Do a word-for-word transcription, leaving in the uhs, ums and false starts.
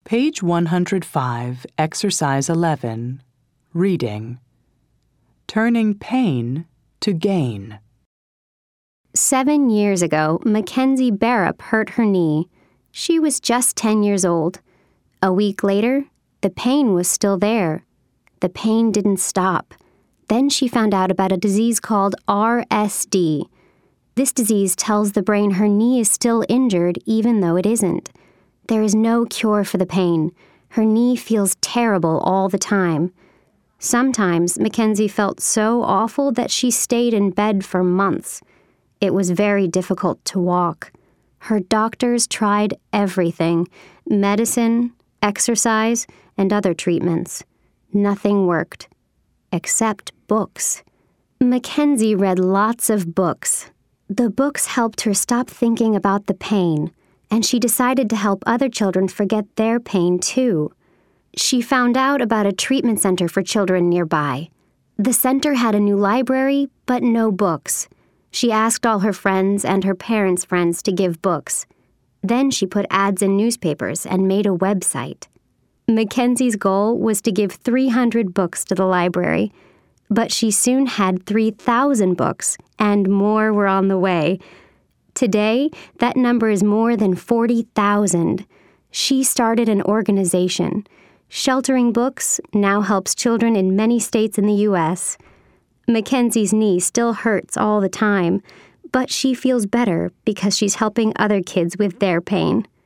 Page one hundred five, Exercise eleven, Reading. Turning pain to gain. Seven years ago, Mackenzie Barrup hurt her knee. She was just ten years old. A week later, the pain was still there. The pain didn't stop. Then she found out about a disease called R S D. This disease tells the brain her knee is still injured even though it isn't. There is no cure for the pain. Her knee feels terrible all the time. Sometimes Mackenzie felt so awful that she stayed in bed for months. It was very difficult to walk. Her doctors tried everything: medicine, exercise, and other treatments. Nothing worked. Except books. Mackenzie read lots of books. The books helped her stop thinking about the pain, and she decided to help other children forget their pain too. She found out about a treatment center for children nearby. The center had a new library, but no books. She asked all her friends and her parents' friends to give books. Then she put ads in newspapers and made a website. Mackenzie's goal was to give three hundred books to the library, but she soon had three thousand books, and more were on the way. Today, that number is more than forty thousand. She started an organization. Sheltering Books now helps children in many states in the U S Mackenzie's knee still hurts all the time, but she feels better because she's helping other kids with their pain.